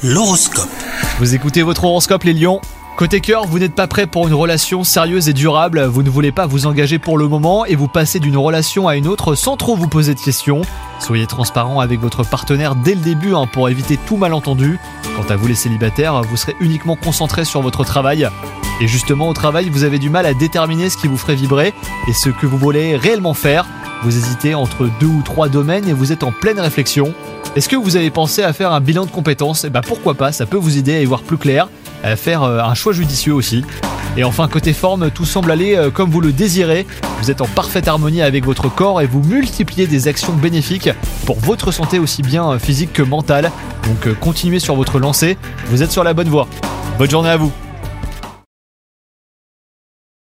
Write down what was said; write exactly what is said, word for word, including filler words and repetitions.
L'horoscope. Vous écoutez votre horoscope les lions. Côté cœur, vous n'êtes pas prêt pour une relation sérieuse et durable, vous ne voulez pas vous engager pour le moment et vous passez d'une relation à une autre sans trop vous poser de questions. Soyez transparent avec votre partenaire dès le début hein, pour éviter tout malentendu. Quant à vous les célibataires, vous serez uniquement concentrés sur votre travail. Et justement au travail, vous avez du mal à déterminer ce qui vous ferait vibrer et ce que vous voulez réellement faire. Vous hésitez entre deux ou trois domaines et vous êtes en pleine réflexion. Est-ce que vous avez pensé à faire un bilan de compétences ? Eh ben pourquoi pas, ça peut vous aider à y voir plus clair, à faire un choix judicieux aussi. Et enfin côté forme, tout semble aller comme vous le désirez. Vous êtes en parfaite harmonie avec votre corps et vous multipliez des actions bénéfiques pour votre santé aussi bien physique que mentale. Donc continuez sur votre lancée, vous êtes sur la bonne voie. Bonne journée à vous.